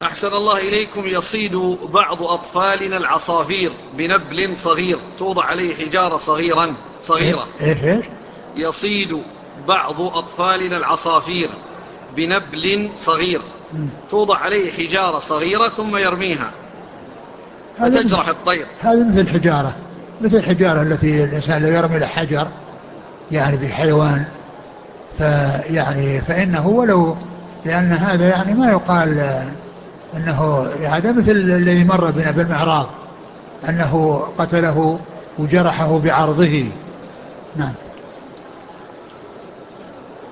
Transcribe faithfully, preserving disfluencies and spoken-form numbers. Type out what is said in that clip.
أحسن الله إليكم. يصيد بعض أطفالنا العصافير بنبل صغير توضع عليه حجارة صغيرا صغيرة. إيش إيش يصيد بعض أطفالنا العصافير بنبل صغير توضع عليه حجارة صغيرة ثم يرميها فتجرح الطير. هذا مثل الحجارة، مثل الحجارة التي الإنسان لو يرمي له حجر يعني بحيوان فيعني فإنه ولو، لأن هذا يعني ما يقال أنه هذا مثل الذي مر بنا بالمعراض أنه قتله وجرحه بعرضه. نعم.